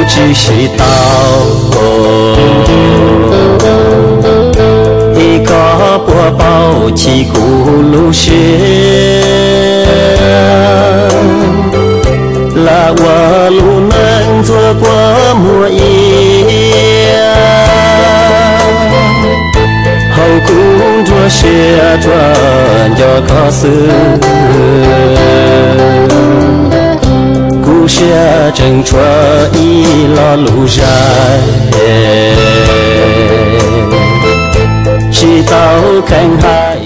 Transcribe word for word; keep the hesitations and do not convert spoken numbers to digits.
只是道，一个波宝起咕噜时，那我路能做过模样，后宫着血转着考试。故事正穿一老路上，直到看海。